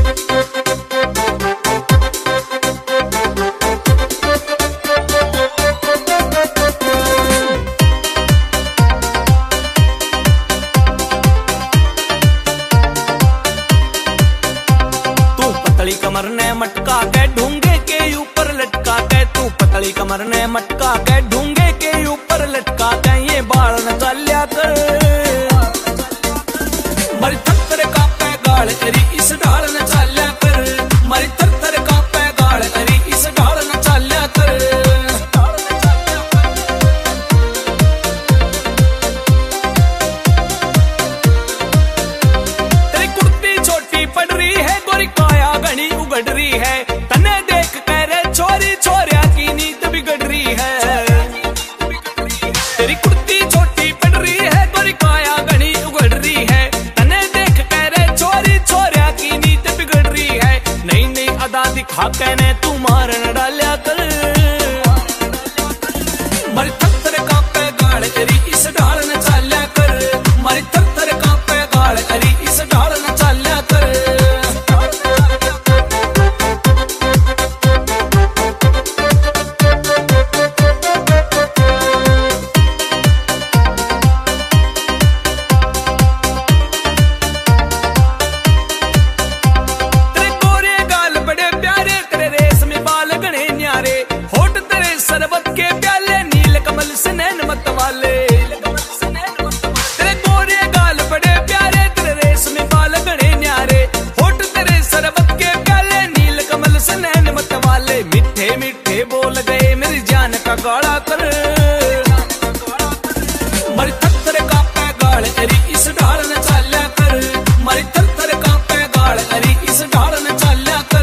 कमर ने मटका के ढूंगे के ऊपर लटका के, तू पतली कमर ने मटका के ढूंगे के ऊपर लटका के, ये बाल न चाल्या कर मरी थर कापे गाल करी इस ढाल न चाल्या कर, मरी थर कापे गाल करी इस ढाल न चाल्या कर। तेरी कुर्ती छोटी पड़ रही है, गोरी काया घनी उगड़ रही है, तने देख कर छोरी छोरिया की नींद बिगड़ रही है। तेरी कुर्ती छोटी पड़ रही है, गोरी काया घनी उगड़ रही है, तने देख कर छोरी छोरिया की नींद बिगड़ रही है। नई नई अदा दिखा के ने तू मार न डाल्या कर, मरी थर कापे गाल करी इस ढाल न चाल्या कर, मरी थर कापे गाल करी इस ढाल न चाल्या कर। तेरे गोरे गाल बड़े प्यारे, तेरे रेशमी बाल घने न्यारे, होठ तेरे सरबत के प्याले, नील कमल से नैन मत वाले, मीठे मीठे बोल गए मेरी जान का गाड़ा कर, मरी थर कापे गाल करी इस ढाल न चाल्या कर, मरी थर कापे गाल करी इस ढाल न चाल्या कर।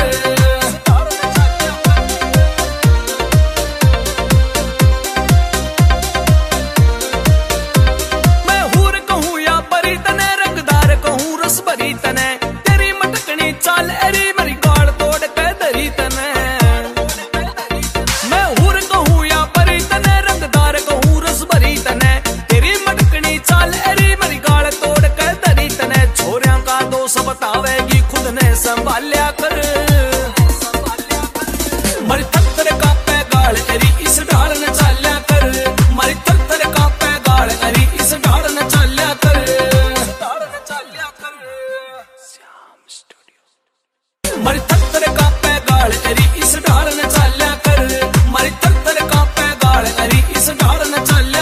भरी तने तेरी मटकनी चाल एरी मरी गाल तोड़ के धरी तने, मैं हूर कहूँ या परी तने रंगदार कहूँ रस भरी तने, तेरी मटकनी चाल एरी मरी गाल तोड़ के धरी तने। छोरियां का दोष बतावेगी खुद ने संभाल्या कर, मरी थर कापे गाल एरी इस ढाल न चाल्या कर, मरी थर कापे गाल एरी इस ढाल न चाल्या कर। मरी थर कापे गाल करी इस ढाल न चाल्या कर, मरी थर कापे गाल करी इस ढाल न चाल्या।